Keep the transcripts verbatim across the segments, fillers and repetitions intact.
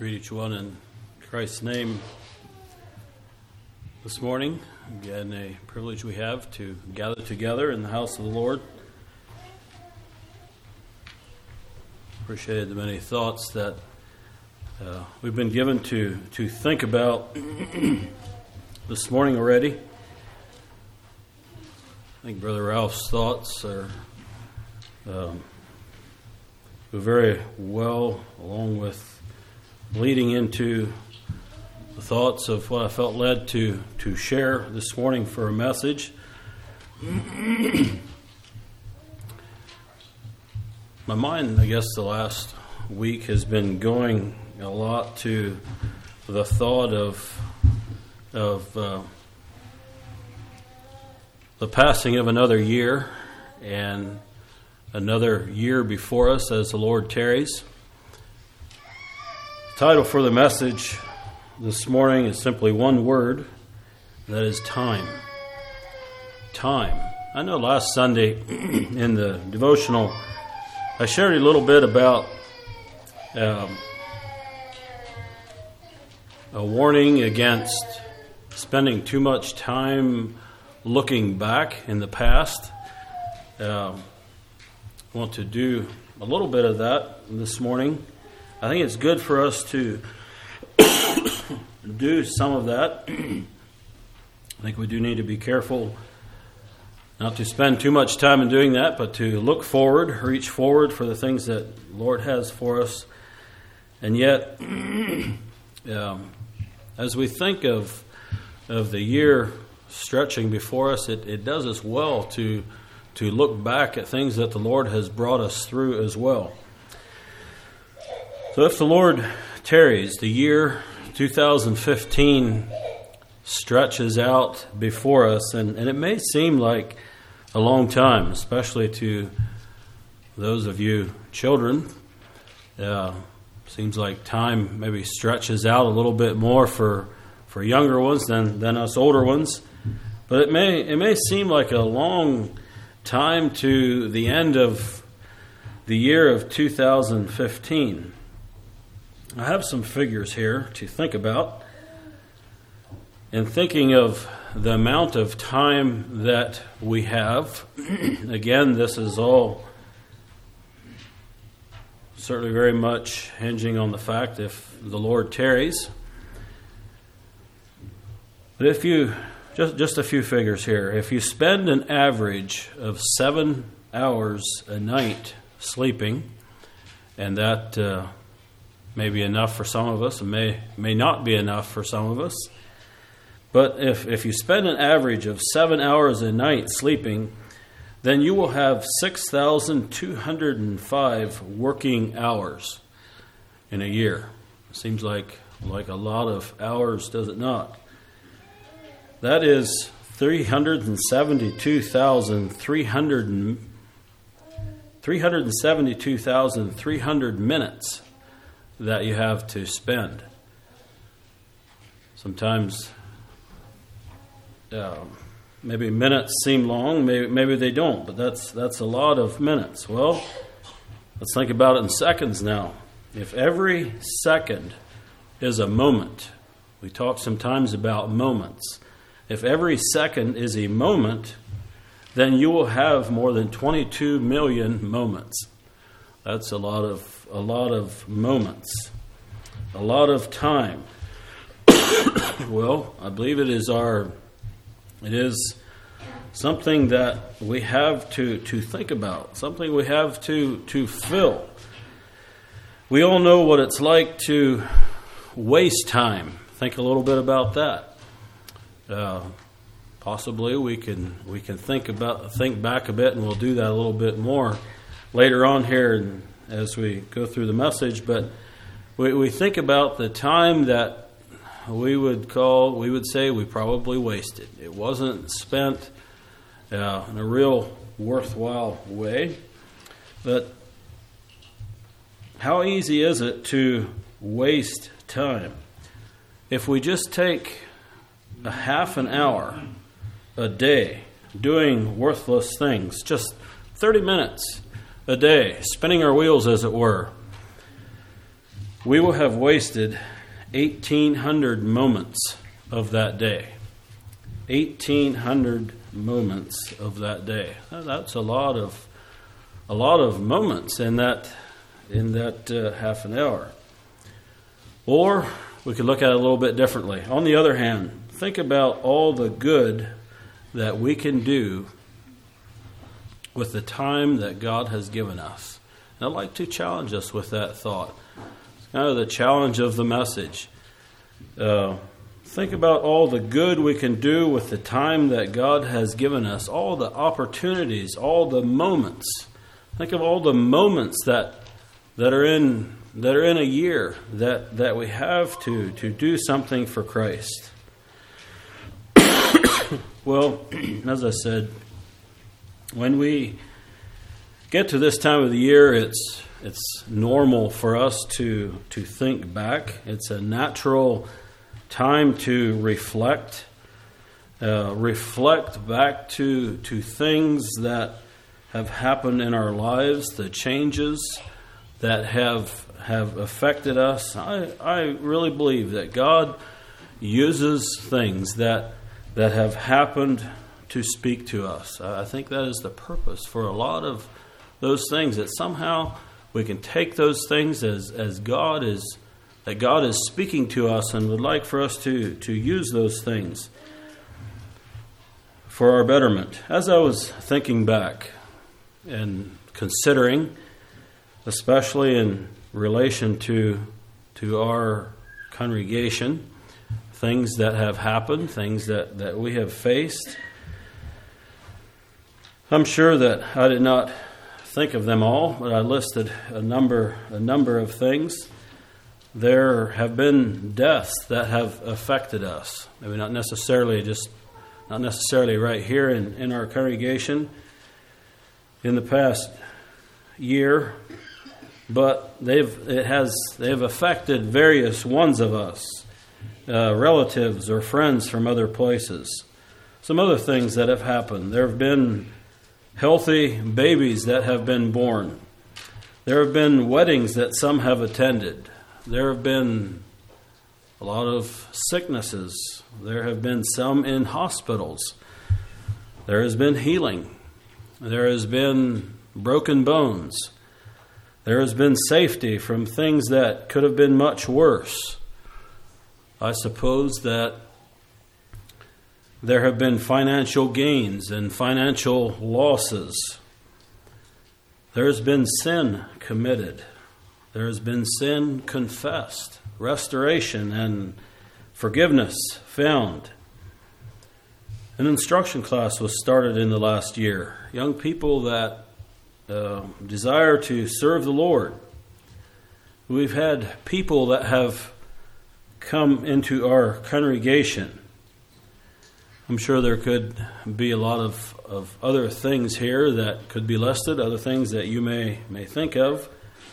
Greet each one in Christ's name this morning. Again, a privilege we have to gather together in the house of the Lord. Appreciated the many thoughts that uh, we've been given to, to think about this morning already. I think Brother Ralph's thoughts are um, go very well, along with leading into the thoughts of what I felt led to, to share this morning for a message. My mind, I guess, the last week has been going a lot to the thought of of uh, the passing of another year and another year before us as the Lord tarries. The title for the message this morning is simply one word, and that is time. Time. I know last Sunday in the devotional I shared a little bit about um, a warning against spending too much time looking back in the past. Uh, I want to do a little bit of that this morning. I think it's good for us to do some of that. I think we do need to be careful not to spend too much time in doing that, but to look forward, reach forward for the things that the Lord has for us. And yet, um, as we think of of the year stretching before us, it, it does us well to to look back at things that the Lord has brought us through as well. So if the Lord tarries, the year two thousand fifteen stretches out before us, and, and it may seem like a long time, especially to those of you children. Uh, seems like time maybe stretches out a little bit more for for younger ones than, than us older ones. But it may it may seem like a long time to the end of the year of two thousand fifteen. I have some figures here to think about. In thinking of the amount of time that we have, again, this is all certainly very much hinging on the fact if the Lord tarries. But if you, just, just a few figures here, if you spend an average of seven hours a night sleeping, and that uh, may be enough for some of us, and may, may not be enough for some of us, but if, if you spend an average of seven hours a night sleeping, then you will have six thousand two hundred five working hours in a year. It seems like, like a lot of hours, does it not? That is three hundred seventy-two thousand three hundred three hundred seventy-two thousand three hundred minutes that you have to spend. Sometimes uh, maybe minutes seem long, maybe maybe they don't, but that's that's a lot of minutes. Well, let's think about it in seconds now. If every second is a moment, we talk sometimes about moments. If every second is a moment, then you will have more than twenty-two million moments. That's a lot of a lot of moments, a lot of time. Well, I believe it is our it is something that we have to, to think about, something we have to to fill. We all know what it's like to waste time. Think a little bit about that. Uh, possibly we can we can think about think back a bit, and we'll do that a little bit more later on here and as we go through the message. But we, we think about the time that we would call we would say we probably wasted. It wasn't spent uh, in a real worthwhile way. But how easy is it to waste time? If we just take a half an hour a day doing worthless things, just thirty minutes a day, spinning our wheels, as it were, we will have wasted eighteen hundred moments of that day. eighteen hundred moments of that day. That's a lot of a lot of moments in that in that uh, half an hour. Or we could look at it a little bit differently. On the other hand, think about all the good that we can do with the time that God has given us. And I'd like to challenge us with that thought. It's kind of the challenge of the message. Uh, think about all the good we can do with the time that God has given us, all the opportunities, all the moments. Think of all the moments that that are in that are in a year that, that we have to, to do something for Christ. Well, as I said, when we get to this time of the year, it's it's normal for us to to think back. It's a natural time to reflect, uh, reflect back to to things that have happened in our lives, the changes that have have affected us. I I really believe that God uses things that that have happened to speak to us. I think that is the purpose for a lot of those things, that somehow we can take those things as, as God is, that God is speaking to us and would like for us to, to use those things for our betterment. As I was thinking back and considering, especially in relation to to our congregation, things that have happened, things that, that we have faced, I'm sure that I did not think of them all, but I listed a number a number of things. There have been deaths that have affected us. Maybe not necessarily just not necessarily right here in, in our congregation in the past year, but they've it has they've affected various ones of us, uh, relatives or friends from other places. Some other things that have happened. There have been healthy babies that have been born. There have been weddings that some have attended. There have been a lot of sicknesses. There have been some in hospitals. There has been healing. There has been broken bones. There has been safety from things that could have been much worse. I suppose that there have been financial gains and financial losses. There has been sin committed. There has been sin confessed, restoration and forgiveness found. An instruction class was started in the last year. Young people that uh, desire to serve the Lord. We've had people that have come into our congregation. I'm sure there could be a lot of, of other things here that could be listed, other things that you may, may think of.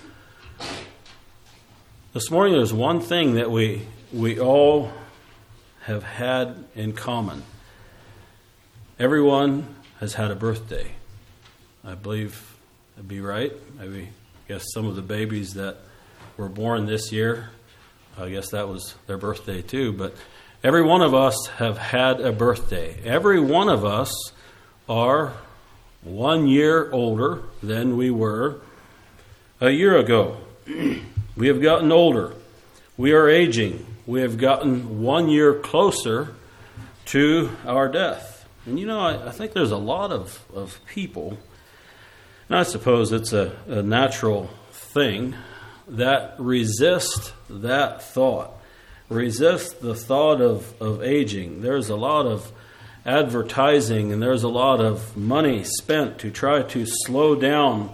This morning there's one thing that we we all have had in common. Everyone has had a birthday. I believe that'd be right. Maybe I guess some of the babies that were born this year, I guess that was their birthday too, but every one of us have had a birthday. Every one of us are one year older than we were a year ago. We have gotten older. We are aging. We have gotten one year closer to our death. And you know, I, I think there's a lot of, of people, and I suppose it's a, a natural thing, that resist that thought. Resist the thought of, of aging. There's a lot of advertising and there's a lot of money spent to try to slow down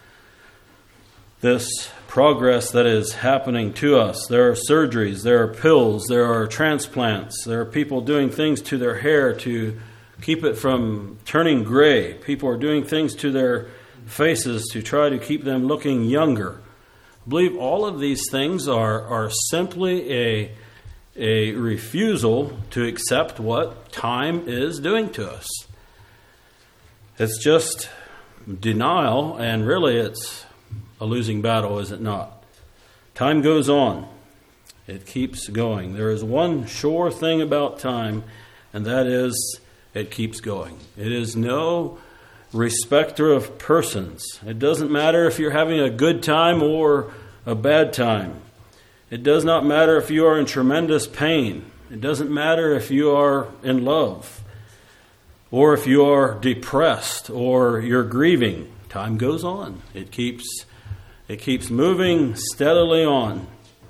this progress that is happening to us. There are surgeries, there are pills, there are transplants, there are people doing things to their hair to keep it from turning gray. People are doing things to their faces to try to keep them looking younger. I believe all of these things are, are simply a a refusal to accept what time is doing to us. It's just denial, and really it's a losing battle, is it not? Time goes on. It keeps going. There is one sure thing about time, and that is it keeps going. It is no respecter of persons. It doesn't matter if you're having a good time or a bad time. It does not matter if you are in tremendous pain. It doesn't matter if you are in love or if you are depressed or you're grieving. Time goes on. It keeps it keeps moving steadily on.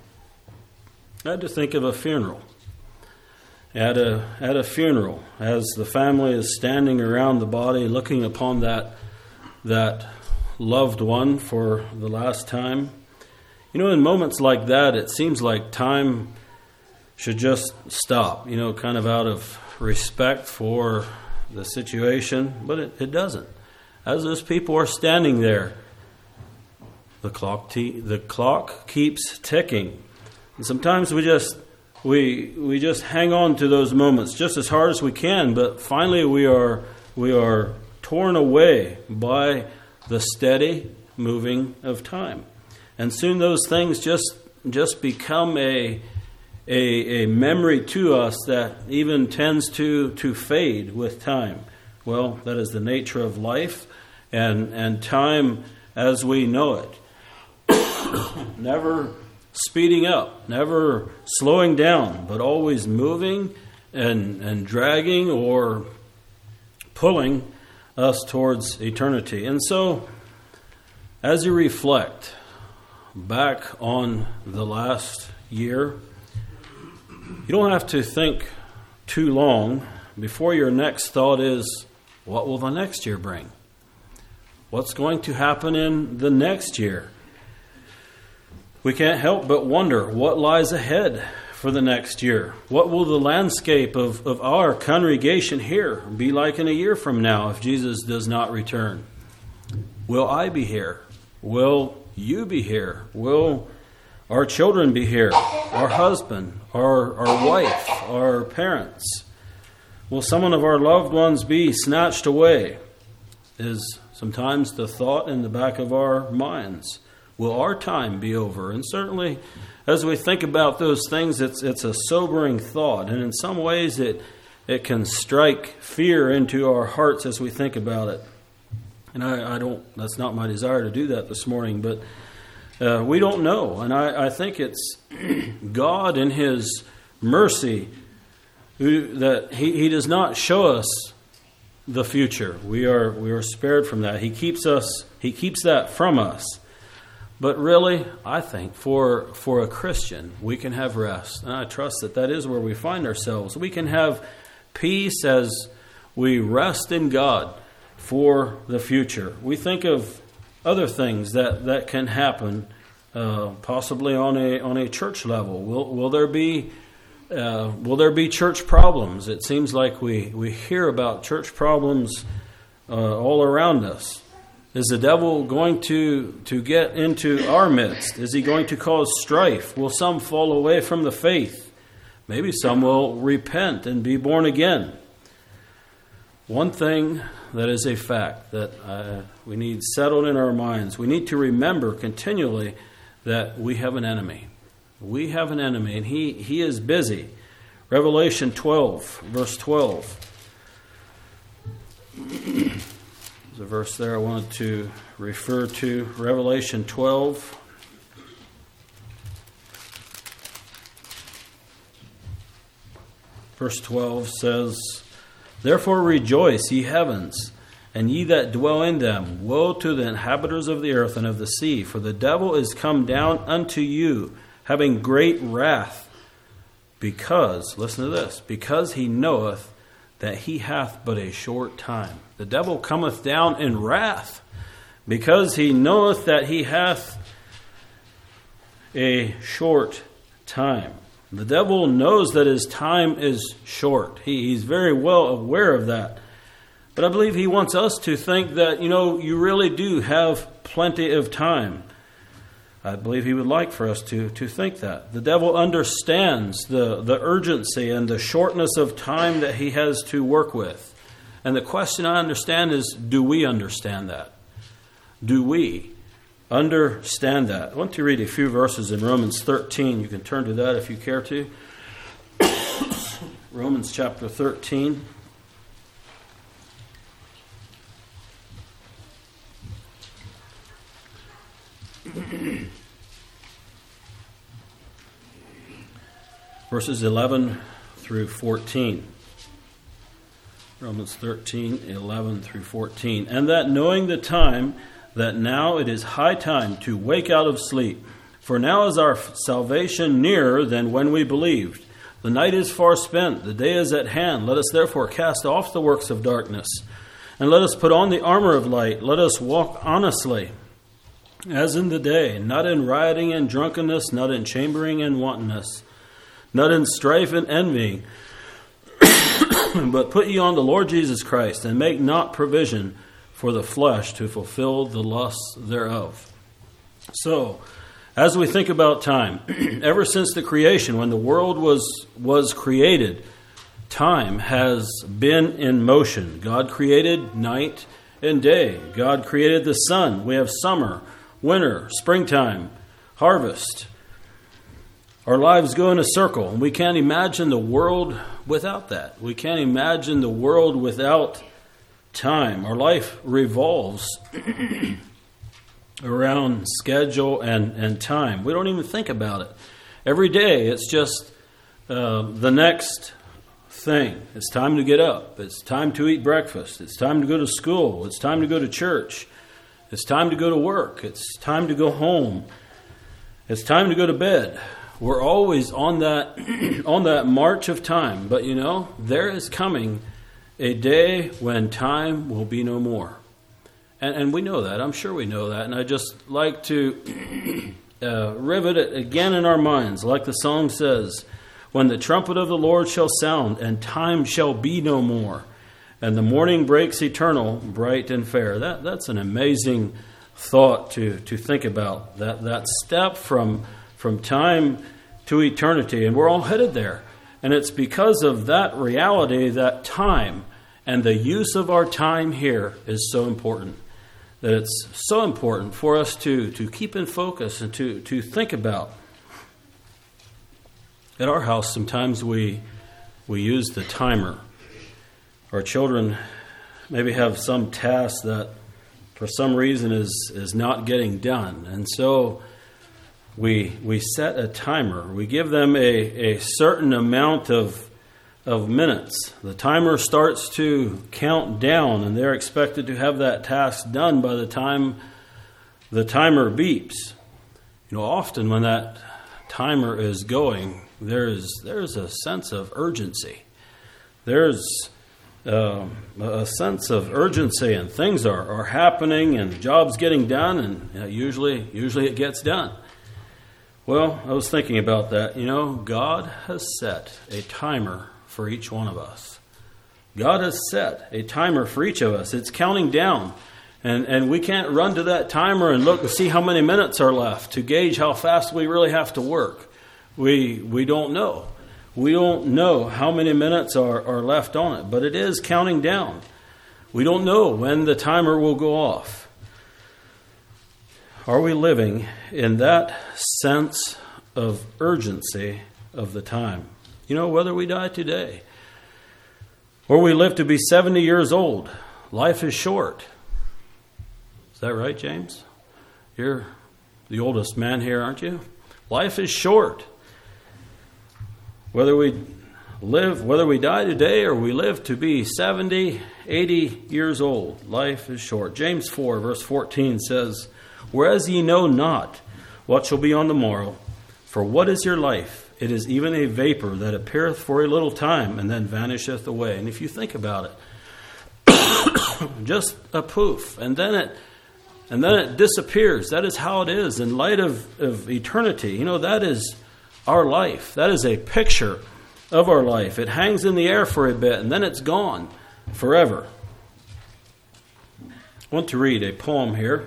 I had to think of a funeral. At a at a funeral, as the family is standing around the body, looking upon that that loved one for the last time. You know, in moments like that, it seems like time should just stop. You know, kind of out of respect for the situation, but it, it doesn't. As those people are standing there, the clock t- the clock keeps ticking, and sometimes we just. We we just hang on to those moments just as hard as we can, but finally we are we are torn away by the steady moving of time, and soon those things just just become a a, a memory to us that even tends to to fade with time. Well, that is the nature of life, and and time as we know it, never speeding up, never slowing down, but always moving and, and dragging or pulling us towards eternity. And so, as you reflect back on the last year, you don't have to think too long before your next thought is, what will the next year bring? What's going to happen in the next year? We can't help but wonder what lies ahead for the next year. What will the landscape of, of our congregation here be like in a year from now if Jesus does not return? Will I be here? Will you be here? Will our children be here? Our husband, our, our wife, our parents? Will someone of our loved ones be snatched away? Is sometimes the thought in the back of our minds. Will our time be over? And certainly, as we think about those things, it's it's a sobering thought. And in some ways, it it can strike fear into our hearts as we think about it. And I, I don't, that's not my desire to do that this morning, but uh, we don't know. And I, I think it's God in His mercy who, that he, he does not show us the future. We are we are spared from that. He keeps us, He keeps that from us. But really, I think for for a Christian, we can have rest. And I trust that that is where we find ourselves. We can have peace as we rest in God for the future. We think of other things that, that can happen, uh, possibly on a on a church level. Will will there be uh, will there be church problems? It seems like we, we hear about church problems uh, all around us. Is the devil going to, to get into our midst? Is he going to cause strife? Will some fall away from the faith? Maybe some will repent and be born again. One thing that is a fact that uh, we need settled in our minds, we need to remember continually that we have an enemy. We have an enemy, and he, he is busy. Revelation twelve, verse twelve. There's a verse there I wanted to refer to. Revelation twelve. Verse twelve says, "Therefore rejoice, ye heavens, and ye that dwell in them. Woe to the inhabitants of the earth and of the sea, for the devil is come down unto you, having great wrath, because," listen to this, "because he knoweth that he hath but a short time." The devil cometh down in wrath, because he knoweth that he hath a short time. The devil knows that his time is short. He, he's very well aware of that. But I believe he wants us to think that, you know, you really do have plenty of time. I believe he would like for us to, to think that. The devil understands the, the urgency and the shortness of time that he has to work with. And the question I understand is, do we understand that? Do we understand that. I want to read a few verses in Romans thirteen. You can turn to that if you care to. Romans chapter thirteen. Verses eleven through fourteen. Romans thirteen, eleven through fourteen. And that knowing the time, that now it is high time to wake out of sleep. For now is our salvation nearer than when we believed. The night is far spent, the day is at hand. Let us therefore cast off the works of darkness, and let us put on the armor of light. Let us walk honestly, as in the day, not in rioting and drunkenness, not in chambering and wantonness, not in strife and envying, but put ye on the Lord Jesus Christ, and make not provision for the flesh to fulfill the lusts thereof. So, as we think about time, ever since the creation, when the world was was created, time has been in motion. God created night and day. God created the sun. We have summer, winter, springtime, harvest. Our lives go in a circle, and we can't imagine the world without that. We can't imagine the world without time. Our life revolves around schedule and, and time. We don't even think about it. Every day, it's just uh, the next thing. It's time to get up. It's time to eat breakfast. It's time to go to school. It's time to go to church. It's time to go to work. It's time to go home. It's time to go to bed. We're always on that on that march of time. But you know, there is coming a day when time will be no more. And, and we know that. I'm sure we know that. And I just like to uh, rivet it again in our minds. Like the song says, when the trumpet of the Lord shall sound, and time shall be no more, and the morning breaks eternal, bright and fair. That That's an amazing thought to, to think about. That, that step from... from time to eternity, and we're all headed there. And it's because of that reality that time and the use of our time here is so important. That it's so important for us to, to keep in focus and to, to think about. At our house, sometimes we we use the timer. Our children maybe have some task that for some reason is, is not getting done. And so We we set a timer. We give them a, a certain amount of of minutes. The timer starts to count down, and they're expected to have that task done by the time the timer beeps. You know, often when that timer is going, there's there's a sense of urgency. There's uh, a sense of urgency, and things are, are happening, and the job's getting done, and you know, usually usually it gets done. Well, I was thinking about that. You know, God has set a timer for each one of us. God has set a timer for each of us. It's counting down. And and we can't run to that timer and look and see how many minutes are left to gauge how fast we really have to work. We we don't know. We don't know how many minutes are, are left on it, but it is counting down. We don't know when the timer will go off. Are we living in that sense of urgency of the time? You know, whether we die today or we live to be seventy years old, life is short. Is that right, James? You're the oldest man here, aren't you? Life is short. Whether we live, whether we die today or we live to be seventy, eighty years old, life is short. James four, verse fourteen says, whereas ye know not what shall be on the morrow, for what is your life? It is even a vapor that appeareth for a little time and then vanisheth away. And if you think about it, just a poof, and then it and then it disappears. That is how it is in light of, of eternity. You know, that is our life. That is a picture of our life. It hangs in the air for a bit, and then it's gone forever. I want to read a poem here.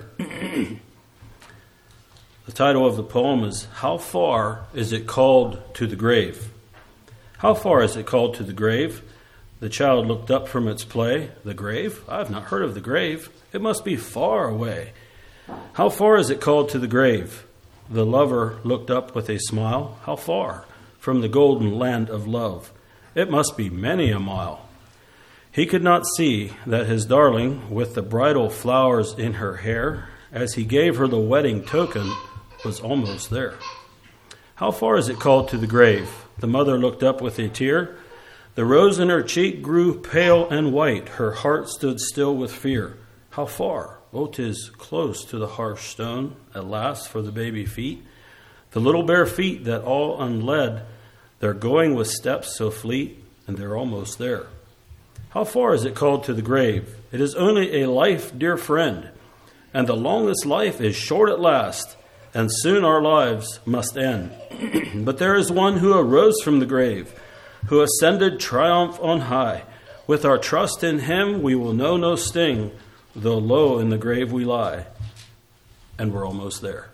The title of the poem is, How Far Is It Called to the Grave? How far is it called to the grave? The child looked up from its play. The grave? I have not heard of the grave. It must be far away. How far is it called to the grave? The lover looked up with a smile. How far? From the golden land of love. It must be many a mile. He could not see that his darling, with the bridal flowers in her hair, as he gave her the wedding token, was almost there. How far is it called to the grave? The mother looked up with a tear. The rose in her cheek grew pale and white. Her heart stood still with fear. How far? Oh, 'tis close to the harsh stone, at last, for the baby feet. The little bare feet that all unled, they're going with steps so fleet, and they're almost there. How far is it called to the grave? It is only a life, dear friend, and the longest life is short at last, and soon our lives must end. But there is one who arose from the grave, who ascended triumph on high. With our trust in him, we will know no sting, though low in the grave we lie. And we're almost there.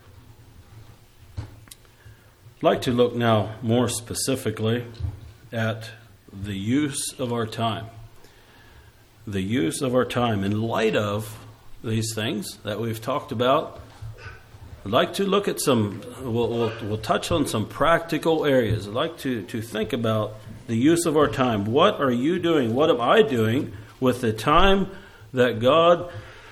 I'd like to look now more specifically at the use of our time. The use of our time in light of these things that we've talked about. I'd like to look at some, we'll, we'll, we'll touch on some practical areas. I'd like to, to think about the use of our time. What are you doing? What am I doing with the time that God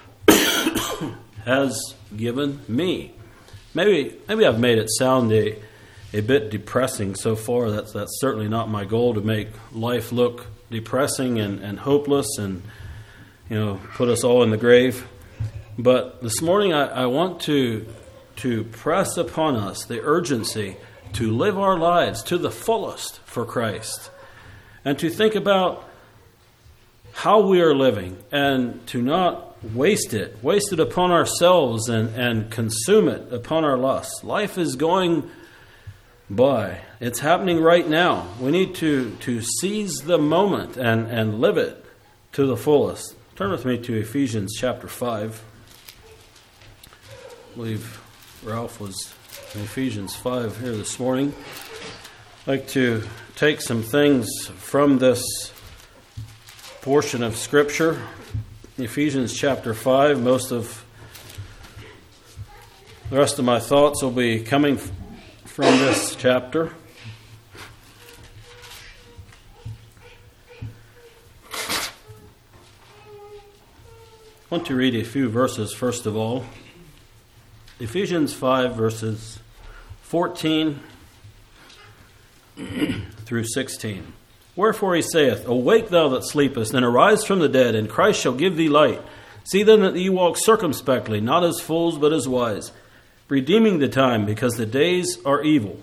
has given me? Maybe maybe I've made it sound a, a bit depressing so far. That's, that's certainly not my goal, to make life look depressing and, and hopeless and, you know, put us all in the grave. But this morning I, I want to to press upon us the urgency to live our lives to the fullest for Christ, and to think about how we are living and to not waste it, waste it upon ourselves and, and consume it upon our lusts. Life is going by. It's happening right now. We need to, to seize the moment and, and live it to the fullest. Turn with me to Ephesians chapter five. I believe Ralph was in Ephesians five here this morning. I'd like to take some things from this portion of Scripture. Ephesians chapter five. Most of the rest of my thoughts will be coming from this chapter. I want to read a few verses first of all. Ephesians five, verses fourteen through sixteen. Wherefore he saith, Awake thou that sleepest, and arise from the dead, and Christ shall give thee light. See then that ye walk circumspectly, not as fools, but as wise, redeeming the time, because the days are evil.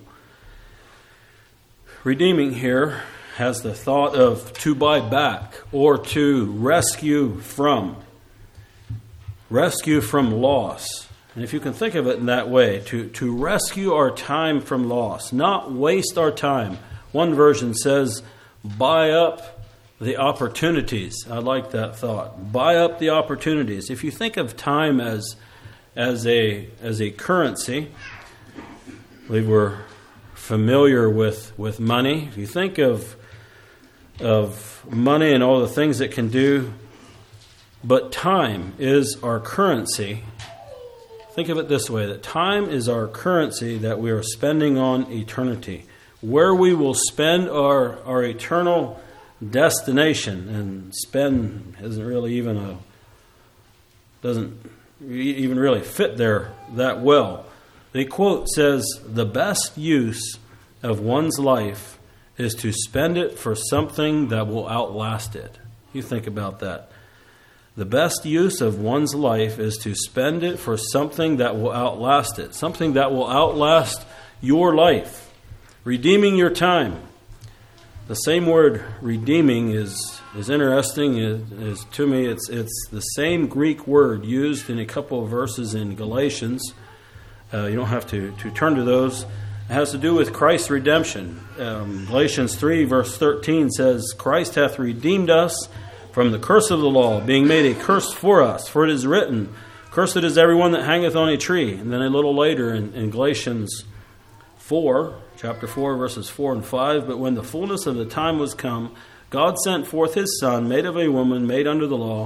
Redeeming here has the thought of to buy back, or to rescue from. Rescue from loss. And if you can think of it in that way, to, to rescue our time from loss, not waste our time. One version says, buy up the opportunities. I like that thought. Buy up the opportunities. If you think of time as as a as a currency, I believe we're familiar with, with money. If you think of of money and all the things it can do, but time is our currency. Think of it this way, that time is our currency that we are spending on eternity. Where we will spend our, our eternal destination, and spend isn't really even a, doesn't even really fit there that well. The quote says, the best use of one's life is to spend it for something that will outlast it. You think about that. The best use of one's life is to spend it for something that will outlast it. Something that will outlast your life. Redeeming your time. The same word redeeming is is interesting. It is, to me, it's it's the same Greek word used in a couple of verses in Galatians. Uh, you don't have to, to turn to those. It has to do with Christ's redemption. Um, Galatians three verse thirteen says, Christ hath redeemed us from the curse of the law, being made a curse for us. For it is written, Cursed is everyone that hangeth on a tree. And then a little later in, in Galatians four, chapter four, verses four and five, But when the fullness of the time was come, God sent forth his Son, made of a woman, made under the law,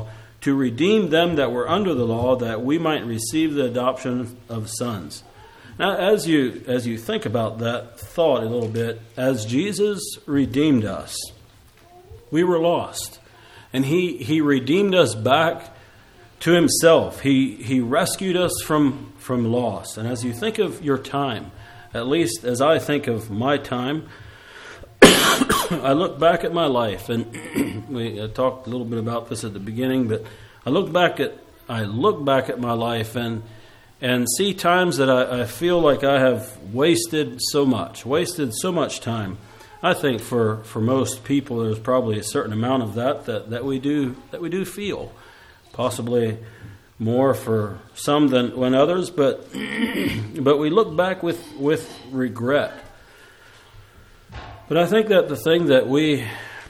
to redeem them that were under the law, that we might receive the adoption of sons. Now, as you as you think about that thought a little bit, as Jesus redeemed us, we were lost, and He He redeemed us back to Himself. He He rescued us from from loss. And as you think of your time, at least as I think of my time, I look back at my life, and we I talked a little bit about this at the beginning, but I look back at I look back at my life and and see times that I, I feel like I have wasted so much, wasted so much time. I think for, for most people, there's probably a certain amount of that, that that we do that we do feel, possibly more for some than when others, but but we look back with with regret. But I think that the thing that we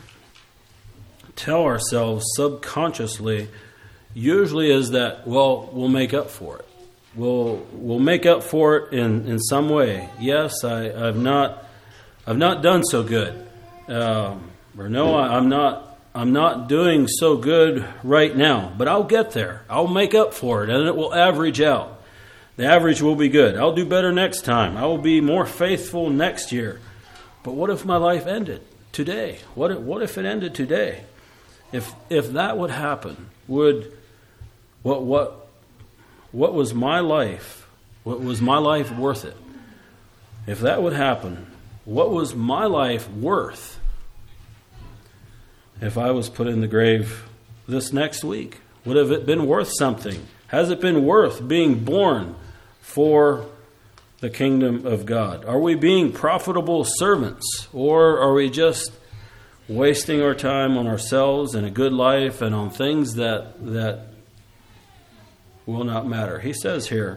tell ourselves subconsciously usually is that, well, we'll make up for it. We'll we'll make up for it in, in some way. Yes, I, I've not I've not done so good, um, or no, I, I'm not I'm not doing so good right now. But I'll get there. I'll make up for it, and it will average out. The average will be good. I'll do better next time. I will be more faithful next year. But what if my life ended today? What if, what if it ended today? If if that would happen, would what what what was my life? What was my life worth it? If that would happen, what was my life worth if I was put in the grave this next week? Would have it been worth something? Has it been worth being born for the kingdom of God? Are we being profitable servants, or are we just wasting our time on ourselves and a good life and on things that that will not matter? He says here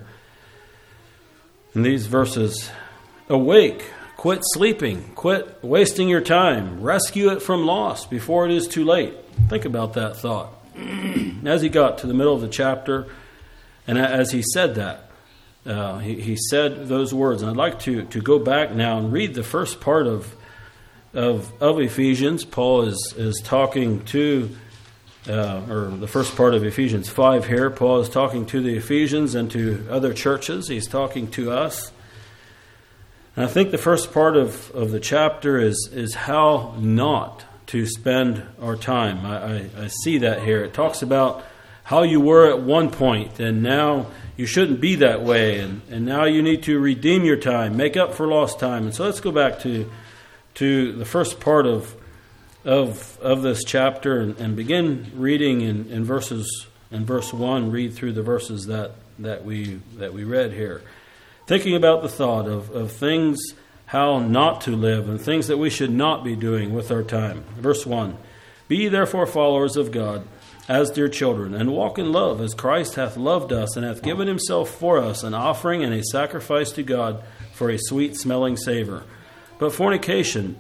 in these verses, awake, quit sleeping, quit wasting your time, rescue it from loss before it is too late. Think about that thought. As he got to the middle of the chapter, and as he said that, uh, he, he said those words. And I'd like to, to go back now and read the first part of Of, of Ephesians. Paul is, is talking to, uh, or the first part of Ephesians five here, Paul is talking to the Ephesians and to other churches. He's talking to us. And I think the first part of, of the chapter is, is how not to spend our time. I, I, I see that here. It talks about how you were at one point, and now you shouldn't be that way, and, and now you need to redeem your time, make up for lost time. And so let's go back to to the first part of of of this chapter and, and begin reading in, in verses in verse one. Read through the verses that, that we that we read here, thinking about the thought of, of things how not to live and things that we should not be doing with our time. Verse one: Be ye therefore followers of God as dear children, and walk in love as Christ hath loved us and hath given himself for us, an offering and a sacrifice to God for a sweet smelling savor. But fornication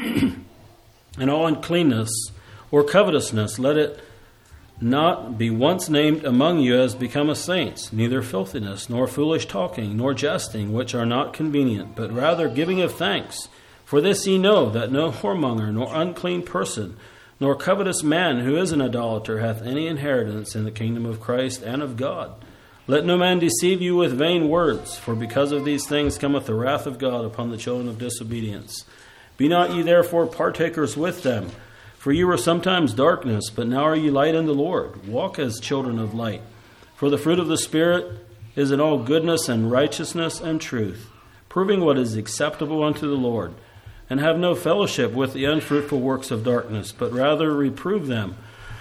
and all uncleanness or covetousness, let it not be once named among you as becometh saints, neither filthiness, nor foolish talking, nor jesting, which are not convenient, but rather giving of thanks. For this ye know, that no whoremonger, nor unclean person, nor covetous man who is an idolater hath any inheritance in the kingdom of Christ and of God. Let no man deceive you with vain words, for because of these things cometh the wrath of God upon the children of disobedience. Be not ye therefore partakers with them, for ye were sometimes darkness, but now are ye light in the Lord. Walk as children of light. For the fruit of the Spirit is in all goodness and righteousness and truth, proving what is acceptable unto the Lord. And have no fellowship with the unfruitful works of darkness, but rather reprove them.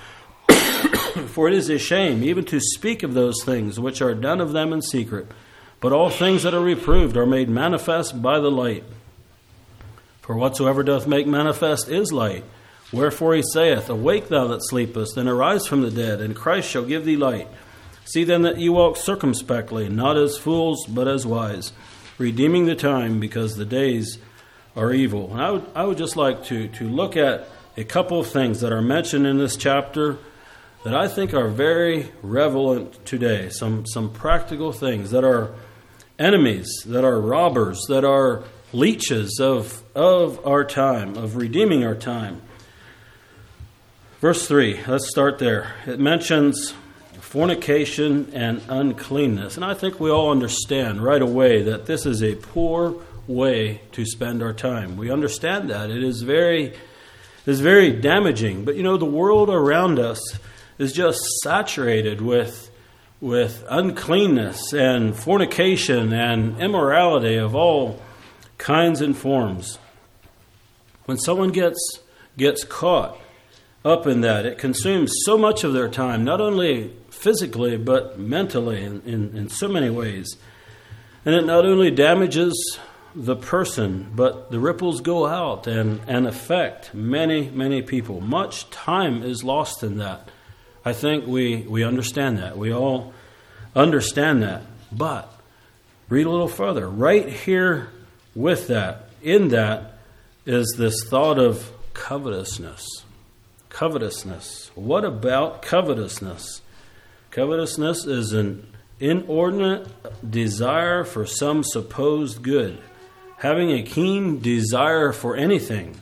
For it is a shame even to speak of those things which are done of them in secret. But all things that are reproved are made manifest by the light. For whatsoever doth make manifest is light. Wherefore he saith, Awake thou that sleepest, and arise from the dead, and Christ shall give thee light. See then that ye walk circumspectly, not as fools, but as wise, redeeming the time, because the days are evil. And I would, I would just like to, to look at a couple of things that are mentioned in this chapter that I think are very relevant today. Some some practical things that are enemies, that are robbers, that are leeches of, of our time, of redeeming our time. Verse three, let's start there. It mentions fornication and uncleanness. And I think we all understand right away that this is a poor way to spend our time. We understand that. It is very, it is very damaging. But you know, the world around us is just saturated with, with uncleanness and fornication and immorality of all kinds and forms. When someone gets gets caught up in that, it consumes so much of their time, not only physically, but mentally in, in, in so many ways. And it not only damages the person, but the ripples go out and, and affect many, many people. Much time is lost in that. I think we, we understand that. We all understand that. But read a little further. Right here with that, in that, is this thought of covetousness. Covetousness. What about covetousness? Covetousness is an inordinate desire for some supposed good. Having a keen desire for anything.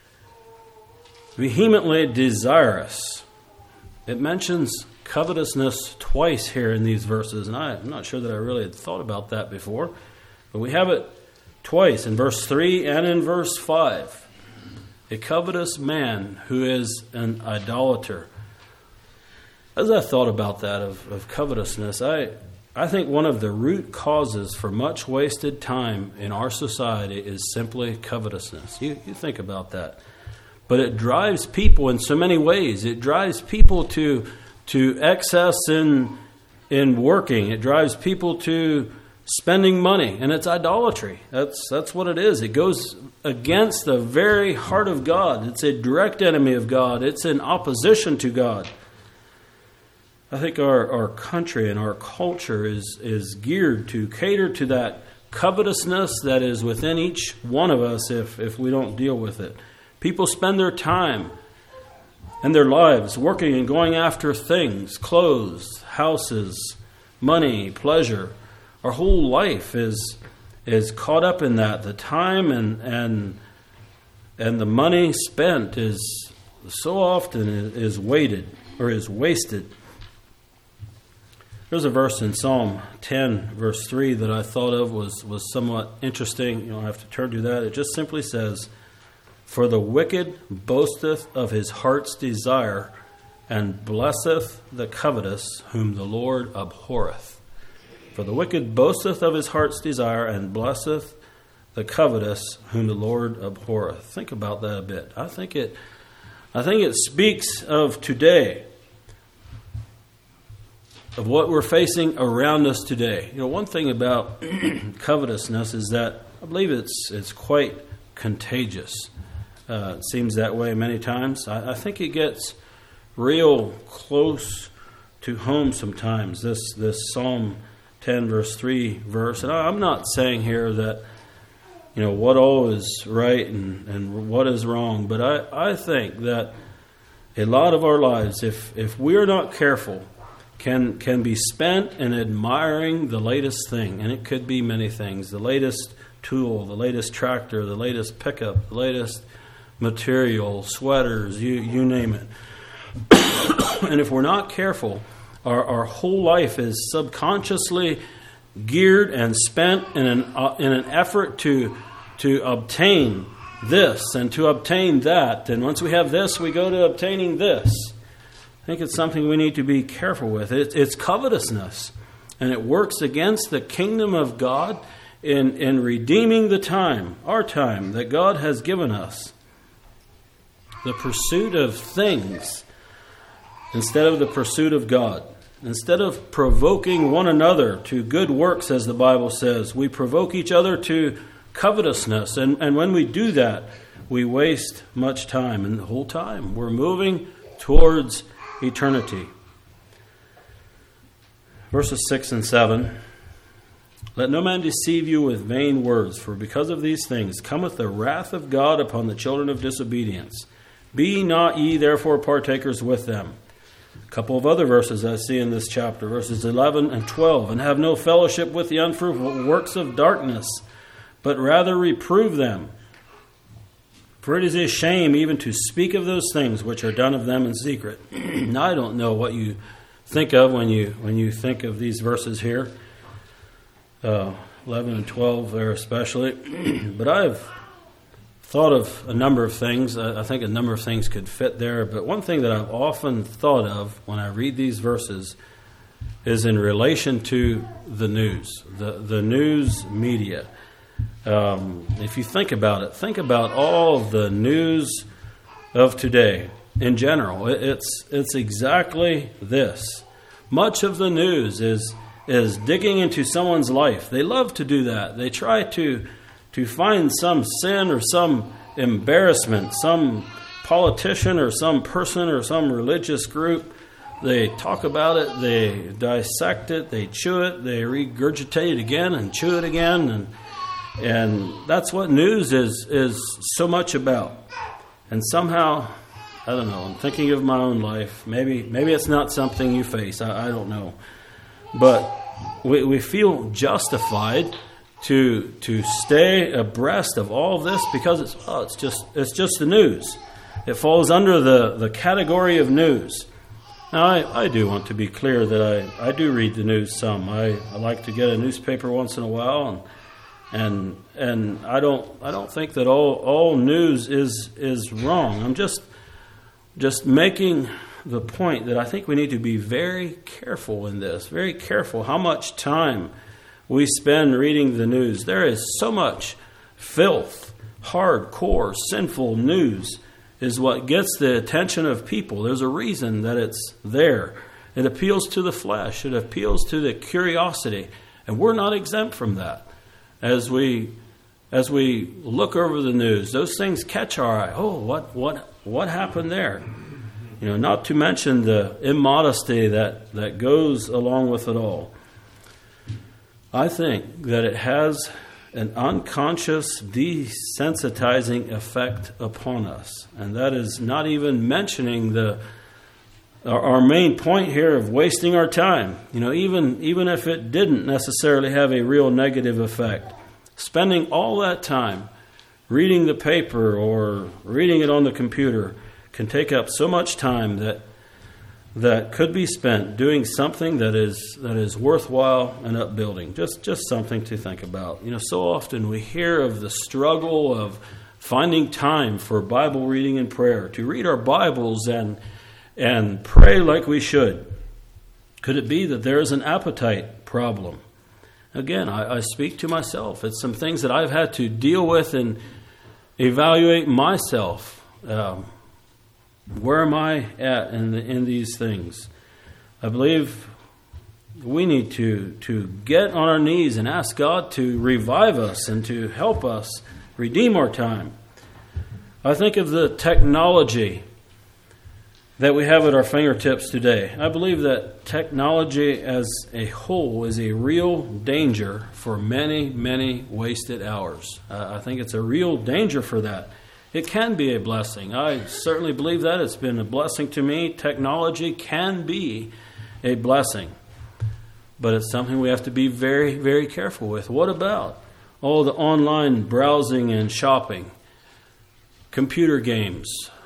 Vehemently desirous. It mentions covetousness twice here in these verses, and I'm not sure that I really had thought about that before, but we have it twice, in verse three and in verse five. A covetous man who is an idolater. As I thought about that, of, of covetousness, I, I think one of the root causes for much wasted time in our society is simply covetousness. You, you think about that. But it drives people in so many ways. It drives people to, to excess in, in working. It drives people to spending money, and it's idolatry. That's that's what it is. It goes against the very heart of God. It's a direct enemy of God. It's in opposition to God. I think our, our country and our culture is, is geared to cater to that covetousness that is within each one of us if, if we don't deal with it. People spend their time and their lives working and going after things, clothes, houses, money, pleasure. Our whole life is is caught up in that. The time and and and the money spent is so often is weighted or is wasted. There's a verse in Psalm ten, verse three, that I thought of was, was somewhat interesting. You don't have to turn to that. It just simply says, "For the wicked boasteth of his heart's desire, and blesseth the covetous, whom the Lord abhorreth." For the wicked boasteth of his heart's desire, and blesseth the covetous, whom the Lord abhorreth. Think about that a bit. I think it, I think it speaks of today, of what we're facing around us today. You know, one thing about covetousness is that I believe it's it's quite contagious. Uh, it seems that way many times. I, I think it gets real close to home sometimes. This this Psalm ten verse three verse, and I'm not saying here that, you know, what all is right and, and what is wrong, but I, I think that a lot of our lives, if if we're not careful, can can be spent in admiring the latest thing, and it could be many things: the latest tool, the latest tractor, the latest pickup, the latest material, sweaters, you you name it. And if we're not careful, Our, our whole life is subconsciously geared and spent in an uh, in an effort to to obtain this and to obtain that. And once we have this, we go to obtaining this. I think it's something we need to be careful with. It, it's covetousness, and it works against the kingdom of God in in redeeming the time, our time that God has given us. The pursuit of things instead of the pursuit of God. Instead of provoking one another to good works, as the Bible says, we provoke each other to covetousness. And, and when we do that, we waste much time. And the whole time, we're moving towards eternity. Verses six and seven. "Let no man deceive you with vain words, for because of these things cometh the wrath of God upon the children of disobedience. Be not ye therefore partakers with them." A couple of other verses I see in this chapter, verses eleven and twelve. "And have no fellowship with the unfruitful works of darkness, but rather reprove them." For it is a shame even to speak of those things which are done of them in secret. Now, I don't know what you think of when you when you think of these verses here, uh, eleven and twelve there especially. But I've thought of a number of things. I think a number of things could fit there. But one thing that I've often thought of when I read these verses is in relation to the news, the, the news media. Um, if you think about it, think about all of the news of today in general. It's it's exactly this. Much of the news is is digging into someone's life. They love to do that. They try to to find some sin or some embarrassment, some politician or some person or some religious group. They talk about it, they dissect it, they chew it, they regurgitate it again and chew it again, and and that's what news is is so much about. And somehow, I don't know, I'm thinking of my own life. Maybe maybe it's not something you face. I, I don't know. But we, we feel justified to to stay abreast of all of this because it's oh, it's just it's just the news. It falls under the, the category of news. Now, I, I do want to be clear that I, I do read the news some. I, I like to get a newspaper once in a while, and and and I don't I don't think that all, all news is is wrong. I'm just just making the point that I think we need to be very careful in this, very careful how much time we spend reading the news. There is so much filth, hardcore, sinful news is what gets the attention of people. There's a reason that it's there. It appeals to the flesh. It appeals to the curiosity. And we're not exempt from that. As we as we look over the news, those things catch our eye. Oh, what what what happened there? You know, not to mention the immodesty that, that goes along with it all. I think that it has an unconscious desensitizing effect upon us. And that is not even mentioning the our, our main point here of wasting our time. You know, even even if it didn't necessarily have a real negative effect, spending all that time reading the paper or reading it on the computer can take up so much time that that could be spent doing something that is that is worthwhile and upbuilding. Just just something to think about. You know, so often we hear of the struggle of finding time for Bible reading and prayer, to read our Bibles and and pray like we should. Could it be that there is an appetite problem? Again, I, I speak to myself. It's some things that I've had to deal with and evaluate myself. Um, Where am I at in the, in these things? I believe we need to, to get on our knees and ask God to revive us and to help us redeem our time. I think of the technology that we have at our fingertips today. I believe that technology as a whole is a real danger for many, many wasted hours. Uh, I think it's a real danger for that. It can be a blessing. I certainly believe that. It's been a blessing to me. Technology can be a blessing. But it's something we have to be very, very careful with. What about all the online browsing and shopping, computer games,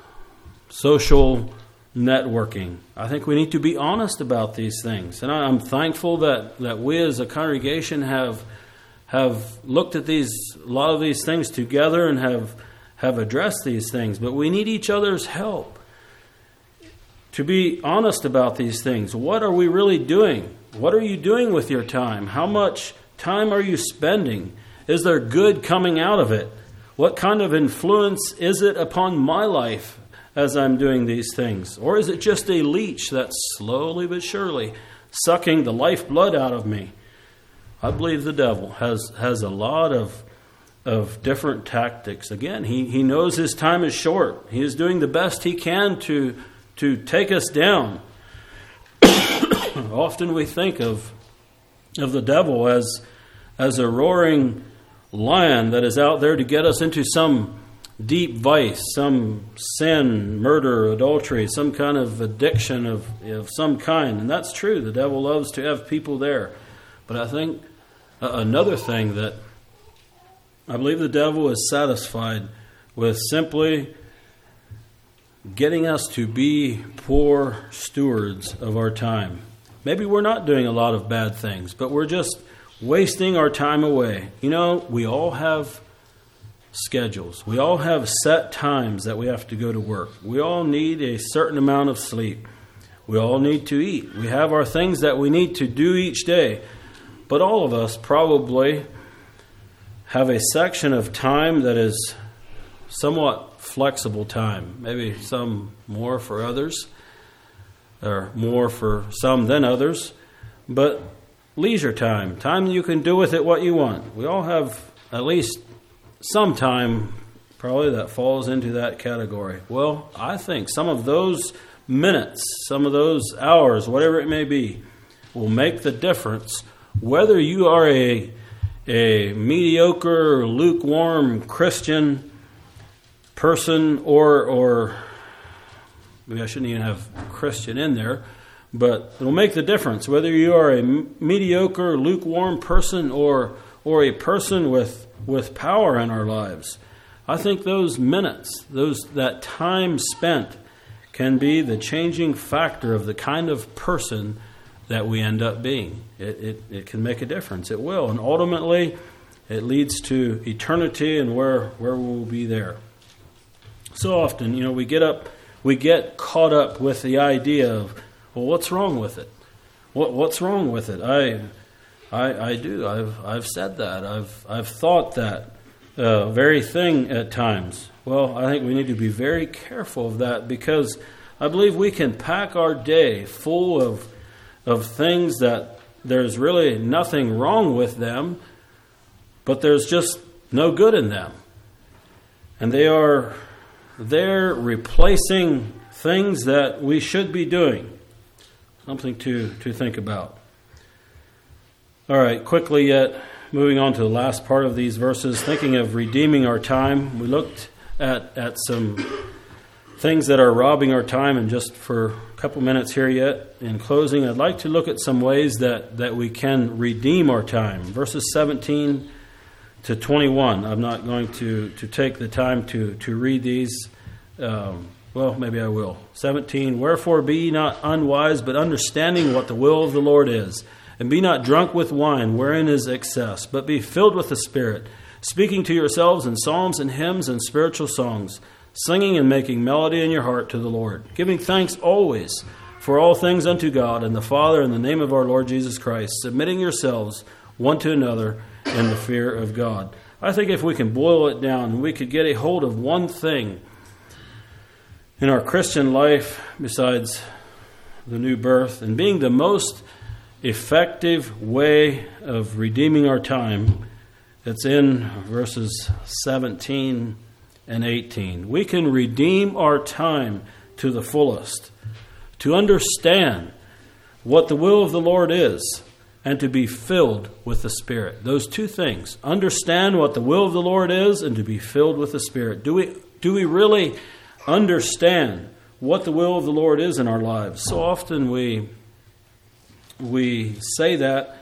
social networking? I think we need to be honest about these things. And I'm thankful that, that we as a congregation have have looked at these a lot of these things together and have have addressed these things, but we need each other's help to be honest about these things. What are we really doing? What are you doing with your time? How much time are you spending? Is there good coming out of it? What kind of influence is it upon my life as I'm doing these things? Or is it just a leech that's slowly but surely sucking the lifeblood out of me? I believe the devil has, has a lot of of different tactics. Again, he, he knows his time is short. He is doing the best he can to to take us down. Often we think of of the devil as as a roaring lion that is out there to get us into some deep vice, some sin, murder, adultery, some kind of addiction of, of some kind. And that's true. The devil loves to have people there. But I think uh, another thing that I believe the devil is satisfied with simply getting us to be poor stewards of our time. Maybe we're not doing a lot of bad things, but we're just wasting our time away. You know, we all have schedules. We all have set times that we have to go to work. We all need a certain amount of sleep. We all need to eat. We have our things that we need to do each day. But all of us probably have a section of time that is somewhat flexible time. Maybe some more for others, or more for some than others. But leisure time, time you can do with it what you want. We all have at least some time probably that falls into that category. Well, I think some of those minutes, some of those hours, whatever it may be, will make the difference whether you are a a mediocre, lukewarm Christian person, or or maybe I shouldn't even have Christian in there, but it'll make the difference whether you are a mediocre, lukewarm person or or a person with with power in our lives. I think those minutes, those that time spent, can be the changing factor of the kind of person that we end up being. It, it, it can make a difference. It will. And ultimately, it leads to eternity and where, where we'll be there. So often, you know, we get up, we get caught up with the idea of, well, what's wrong with it? What what's wrong with it? I I, I do. I've I've said that. I've I've thought that uh, very thing at times. Well, I think we need to be very careful of that, because I believe we can pack our day full of of things that there's really nothing wrong with them, but there's just no good in them. And they are they're replacing things that we should be doing. Something to, to think about. All right, quickly yet, moving on to the last part of these verses, thinking of redeeming our time. We looked at, at some things that are robbing our time, and just for a couple minutes here yet, in closing, I'd like to look at some ways that, that we can redeem our time. Verses seventeen to twenty-one. I'm not going to, to take the time to, to read these. Um, well, maybe I will. seventeen, wherefore be ye not unwise, but understanding what the will of the Lord is. And be not drunk with wine, wherein is excess, but be filled with the Spirit, speaking to yourselves in psalms and hymns and spiritual songs, singing and making melody in your heart to the Lord, giving thanks always for all things unto God and the Father in the name of our Lord Jesus Christ, submitting yourselves one to another in the fear of God. I think if we can boil it down, we could get a hold of one thing in our Christian life besides the new birth, and being the most effective way of redeeming our time. It's in verses seventeen and eighteen. We can redeem our time to the fullest, to understand what the will of the Lord is, and to be filled with the Spirit. Those two things. Understand what the will of the Lord is, and to be filled with the Spirit. Do we, do we really understand what the will of the Lord is in our lives? So often we we say that,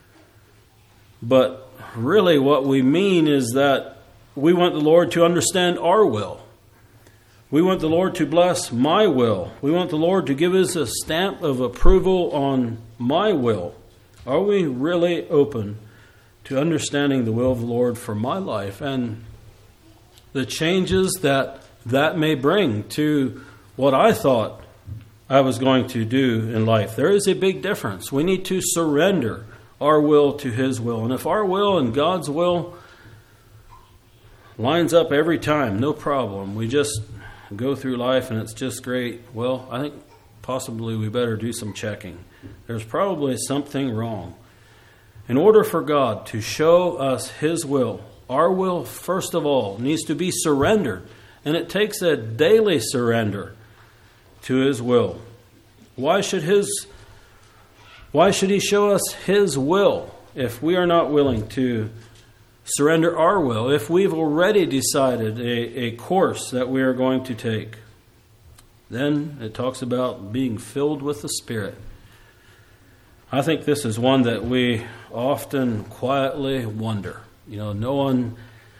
but really what we mean is that we want the Lord to understand our will. We want the Lord to bless my will. We want the Lord to give us a stamp of approval on my will. Are we really open to understanding the will of the Lord for my life and the changes that that may bring to what I thought I was going to do in life? There is a big difference. We need to surrender our will to His will. And if our will and God's will lines up every time, no problem. We just go through life and it's just great. Well, I think possibly we better do some checking. There's probably something wrong. In order for God to show us His will, our will, first of all, needs to be surrendered. And it takes a daily surrender to His will. Why should His, why should He show us His will if we are not willing to surrender our will, if we've already decided a, a course that we are going to take? Then it talks about being filled with the Spirit. I think this is one that we often quietly wonder. You know, no one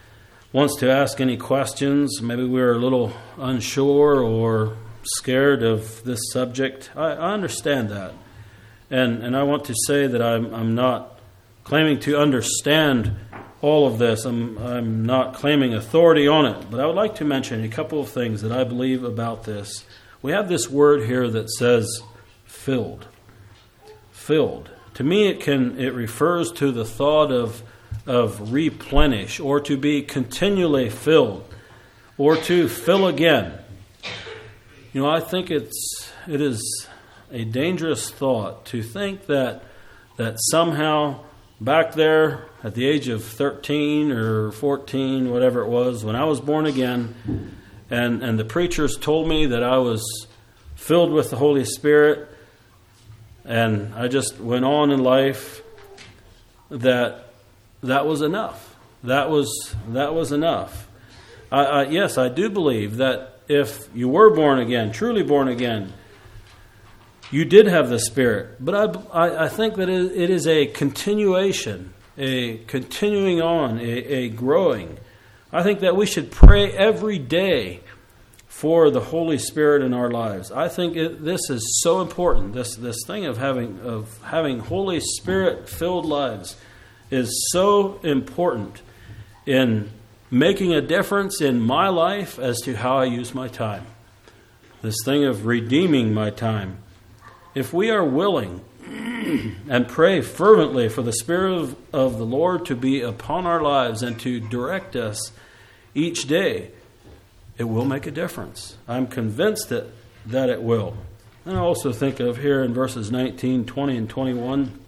wants to ask any questions, maybe we're a little unsure or scared of this subject, I, I understand that. And and I want to say that I'm I'm not claiming to understand all of this. I'm I'm not claiming authority on it. But I would like to mention a couple of things that I believe about this. We have this word here that says filled. Filled. To me it can it refers to the thought of of replenish, or to be continually filled, or to fill again. You know, I think it's it is a dangerous thought to think that that somehow back there at the age of thirteen or fourteen, whatever it was, when I was born again, and, and the preachers told me that I was filled with the Holy Spirit, and I just went on in life, that that was enough. That was that was enough. I, I, yes, I do believe that if you were born again, truly born again, you did have the Spirit. But I, I, I think that it, it is a continuation, a continuing on, a, a growing. I think that we should pray every day for the Holy Spirit in our lives. I think it, this is so important. This this thing of having of having Holy Spirit filled lives is so important in making a difference in my life as to how I use my time. This thing of redeeming my time. If we are willing and pray fervently for the Spirit of, of the Lord to be upon our lives and to direct us each day, it will make a difference. I'm convinced that, that it will. And I also think of here in verses nineteen, twenty, and twenty-one,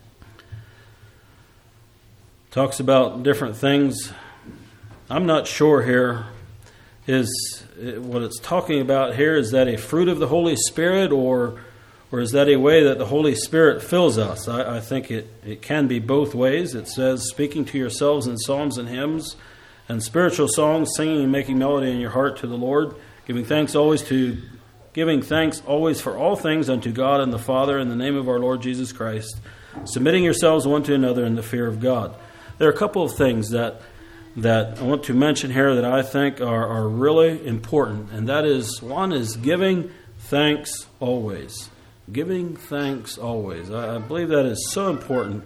talks about different things. I'm not sure here is what it's talking about here. Is that a fruit of the Holy Spirit, or or is that a way that the Holy Spirit fills us? I, I think it, it can be both ways. It says, speaking to yourselves in psalms and hymns and spiritual songs, singing and making melody in your heart to the Lord, giving thanks always to giving thanks always for all things unto God and the Father in the name of our Lord Jesus Christ, submitting yourselves one to another in the fear of God. There are a couple of things that that I want to mention here that I think are, are really important, and that is, one is giving thanks always. Giving thanks always. I, I believe that is so important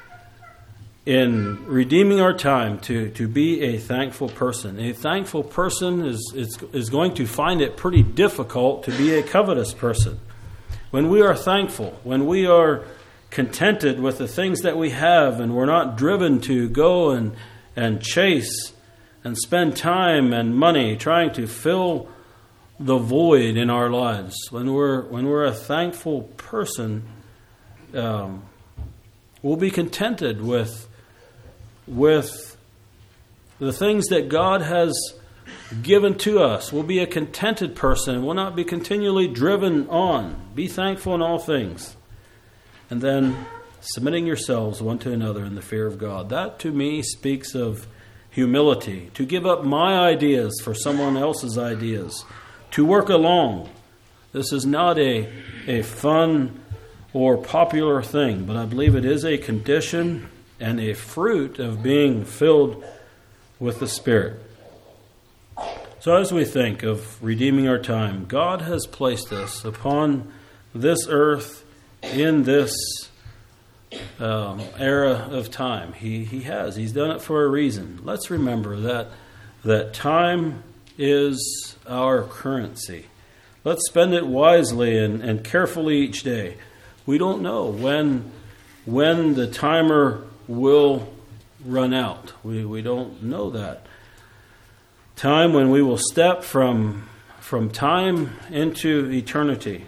in redeeming our time to, to be a thankful person. A thankful person is, is, is going to find it pretty difficult to be a covetous person. When we are thankful, when we are contented with the things that we have, and we're not driven to go and and chase and spend time and money trying to fill the void in our lives. When we're when we're a thankful person, um, we'll be contented with with the things that God has given to us. We'll be a contented person. We'll not be continually driven on. Be thankful in all things. And then submitting yourselves one to another in the fear of God. That to me speaks of humility. To give up my ideas for someone else's ideas. To work along. This is not a, a fun or popular thing, but I believe it is a condition and a fruit of being filled with the Spirit. So as we think of redeeming our time, God has placed us upon this earth in this um, era of time. He he has. He's done it for a reason. Let's remember that that time is our currency. Let's spend it wisely and, and carefully each day. We don't know when when the timer will run out. We we don't know that. Time when we will step from from time into eternity.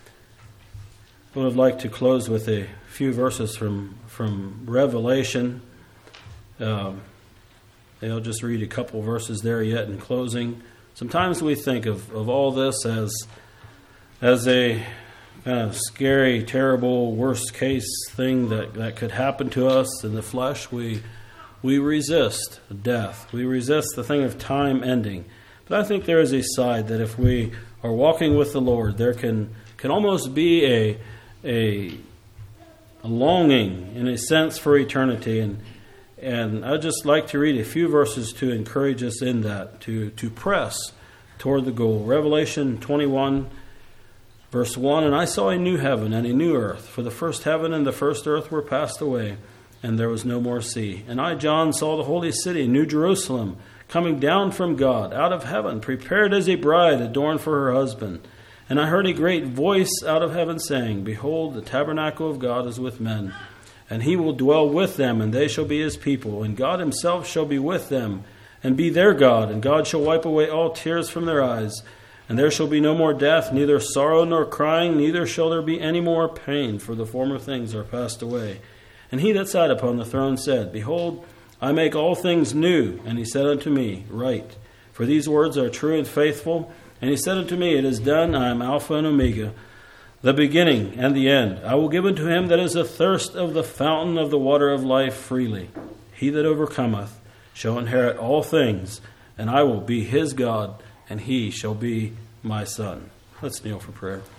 I would like to close with a few verses from from Revelation. Um, I'll just read a couple verses there yet in closing. Sometimes we think of, of all this as as a kind of scary, terrible, worst case thing that, that could happen to us in the flesh. We we resist death. We resist the thing of time ending. But I think there is a side that if we are walking with the Lord, there can can almost be a a, a longing, in a sense, for eternity. And And I'd just like to read a few verses to encourage us in that, to, to press toward the goal. Revelation twenty-one, verse one, "And I saw a new heaven and a new earth, for the first heaven and the first earth were passed away, and there was no more sea. And I, John, saw the holy city, New Jerusalem, coming down from God, out of heaven, prepared as a bride adorned for her husband. And I heard a great voice out of heaven saying, Behold, the tabernacle of God is with men, and he will dwell with them, and they shall be his people. And God himself shall be with them, and be their God. And God shall wipe away all tears from their eyes. And there shall be no more death, neither sorrow nor crying, neither shall there be any more pain, for the former things are passed away. And he that sat upon the throne said, Behold, I make all things new. And he said unto me, Write, for these words are true and faithful. And he said unto me, It is done. I am Alpha and Omega, the beginning and the end. I will give unto him that is athirst of the fountain of the water of life freely. He that overcometh shall inherit all things, and I will be his God, and he shall be my son." Let's kneel for prayer.